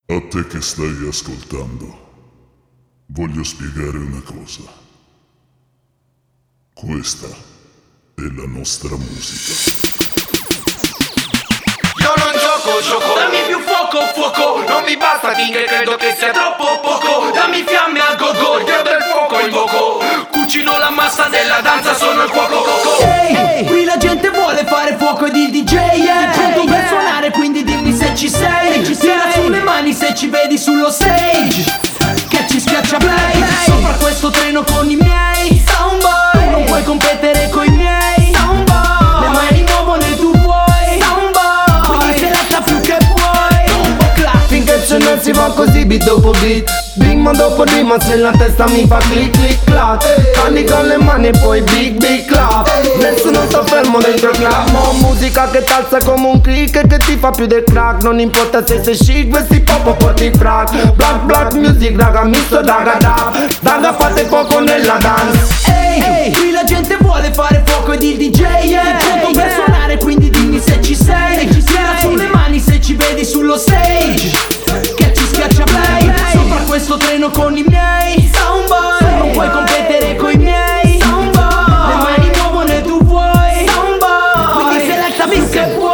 A te che stai ascoltando, voglio spiegare una cosa. Questa è la nostra musica. Io non gioco, dammi più fuoco, non mi basta finché credo che sia troppo poco. Dammi fiamme a go-go, il dio del fuoco invoco. Cucino la massa della danza, sono il cuoco. Ehi, qui la gente vuole fare fuoco ed il DJ è pronto per suonare, quindi dimmi se ci sei. Tira sulle mani se ci vedi sullo stage, che ci schiaccia play. Sopra questo treno con i miei soundboy, tu non puoi competere coi miei soundboy. Le mani muovono e tu vuoi soundboy, quindi seletta più che puoi. Finché ce ne si va così beat dopo beat, rima dopo rima, se la testa mi fa click click clap. Cani con le mani e poi big clap. Nessuno sta fermo dentro il club. Mo musica che t'alza come un click, che ti fa più del crack. Non importa se sei chic, vesti pop o porti frac. Black music, raga, misto raga raga, fate fuoco nella dance. Ehi, qui la gente vuole fare fuoco ed il DJ è pronto per suonare, quindi dimmi se ci sei. Tira sulle mani se ci vedi sullo stage, che ci schiaccia play. Sopra questo treno con i miei soundboy, non puoi competere coi miei soundboy. Le mani muovono e tu vuoi soundboy, quindi seletta più che puoi.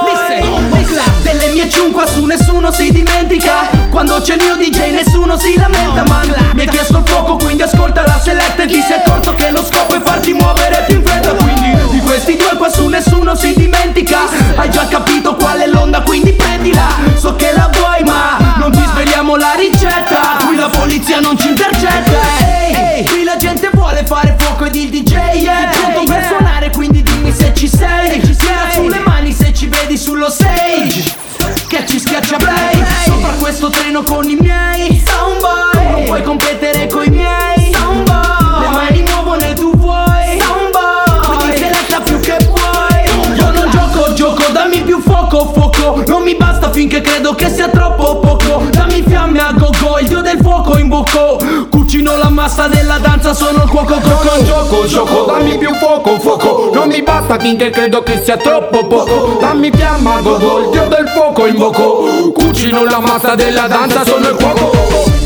Delle mie ciunque su nessuno si dimentica, quando c'è il mio DJ nessuno si lamenta. Man, mi hai chiesto il fuoco, quindi ascolta la seletta e ti sei accorto che lo scopo è farti muovere più in fretta. Quindi di questi due qua su nessuno si dimentica, hai già capito qual è l'onda, quindi prendila. So che la vuoi ma non ti sveliamo la ricetta, qui la polizia non ci intercetta. Ehi, qui la gente vuole fare fuoco ed il DJ è pronto per suonare, quindi dimmi se ci sei. Tira sulle mani se ci vedi sullo stage, che ci schiaccia play. Sopra questo treno con i miei soundboy, non puoi competere coi miei soundboy. Le mani muovono e tu vuoi soundboy, quindi seletta più che puoi. Io non gioco, dammi più fuoco, non mi basta finché credo che sia troppo poco. Dammi fiamme a go-go, il dio del fuoco invoco. Cucino la massa della danza, sono il cuoco. Non gioco, dammi più fuoco, non mi basta finché credo che sia troppo poco. Dammi fiamma a go-go, il dio del fuoco invoco. Cucino la massa della danza, sono il cuoco.